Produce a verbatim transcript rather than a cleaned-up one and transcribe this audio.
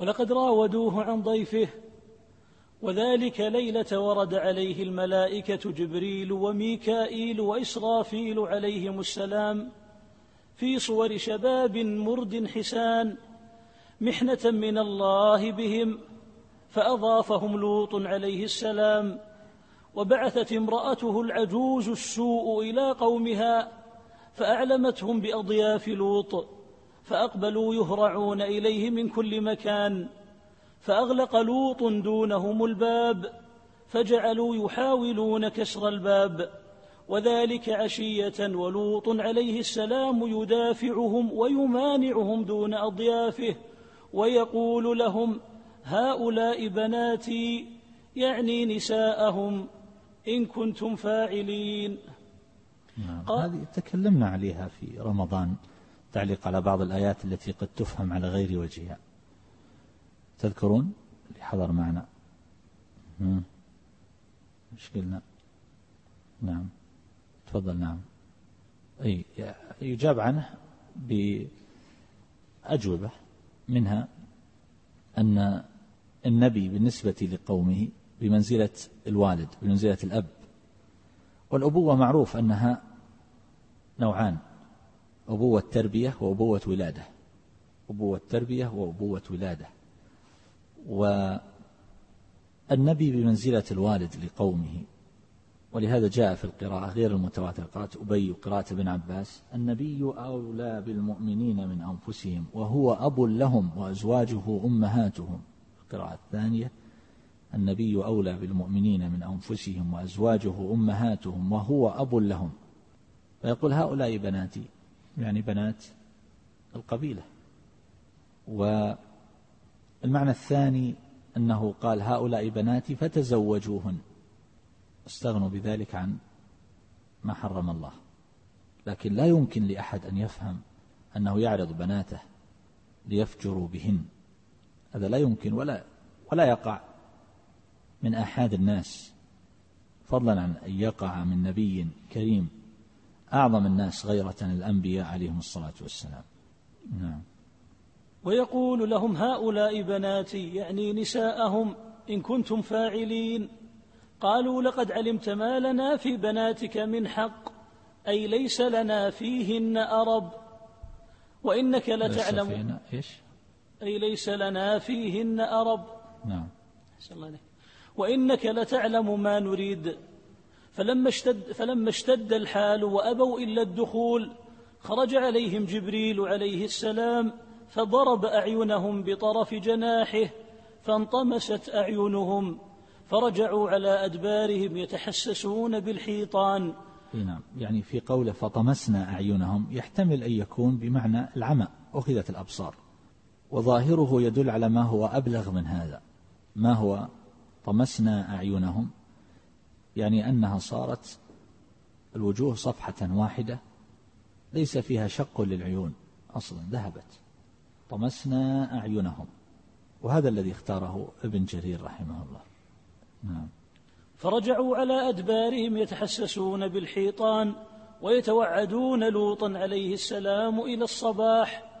ولقد راودوه عن ضيفه، وذلك ليلة ورد عليه الملائكة جبريل وميكائيل وإسرافيل عليهم السلام في صور شباب مرد حسان محنة من الله بهم، فأضافهم لوط عليه السلام. وبعثت امرأته العجوز السوء إلى قومها فأعلمتهم بأضياف لوط، فأقبلوا يهرعون إليه من كل مكان، فأغلق لوط دونهم الباب، فجعلوا يحاولون كسر الباب، وذلك عشية، ولوط عليه السلام يدافعهم ويمانعهم دون أضيافه، ويقول لهم: هؤلاء بناتي، يعني نساءهم، إن كنتم فاعلين. نعم. هذه تكلمنا عليها في رمضان، تعليق على بعض الآيات التي قد تفهم على غير وجهها. تذكرون اللي حضر معنا؟ مش قلنا؟ نعم تفضل. نعم أي يجاب عنه بأجوبة، منها أن النبي بالنسبة لقومه بمنزلة الوالد، بمنزلة الأب، والأبوة معروف أنها نوعان: أبوة تربية وأبوة ولادة. أبوة تربية وأبوة ولادة. والنبي بمنزلة الوالد لقومه، ولهذا جاء في القراءة غير المتواتر، قراءة أبي وقراءة ابن عباس: النبي أولى بالمؤمنين من أنفسهم وهو أب لهم وأزواجه أمهاتهم. القراءة الثانية: النبي أولى بالمؤمنين من أنفسهم وأزواجه أمهاتهم وهو أب لهم. فيقول: هؤلاء بناتي، يعني بنات القبيلة. والمعنى الثاني أنه قال: هؤلاء بناتي فتزوجوهن، استغنوا بذلك عن ما حرم الله. لكن لا يمكن لأحد أن يفهم أنه يعرض بناته ليفجروا بهن، هذا لا يمكن، ولا ولا يقع من أحد الناس، فضلا عن أن يقع من نبي كريم أعظم الناس غيرة الأنبياء عليهم الصلاة والسلام. نعم. ويقول لهم: هؤلاء بناتي، يعني نساءهم، إن كنتم فاعلين. قالوا: لقد علمت ما لنا في بناتك من حق، أي ليس لنا فيهن أرب، وإنك لتعلم إيش؟ أي ليس لنا فيهن أرب. نعم. وإنك لتعلم ما نريد. فلما اشتد, فلما اشتد الحال وأبوا إلا الدخول، خرج عليهم جبريل عليه السلام فضرب أعينهم بطرف جناحه فانطمست أعينهم، فرجعوا على أدبارهم يتحسسون بالحيطان. نعم. يعني في قوله فطمسنا أعينهم يحتمل أن يكون بمعنى العمى، أخذت الأبصار، وظاهره يدل على ما هو أبلغ من هذا. ما هو طمسنا أعينهم؟ يعني أنها صارت الوجوه صفحة واحدة ليس فيها شق للعيون أصلا، ذهبت. طمسنا أعينهم، وهذا الذي اختاره ابن جرير رحمه الله. نعم. فرجعوا على أدبارهم يتحسسون بالحيطان ويتوعدون لوطا عليه السلام إلى الصباح،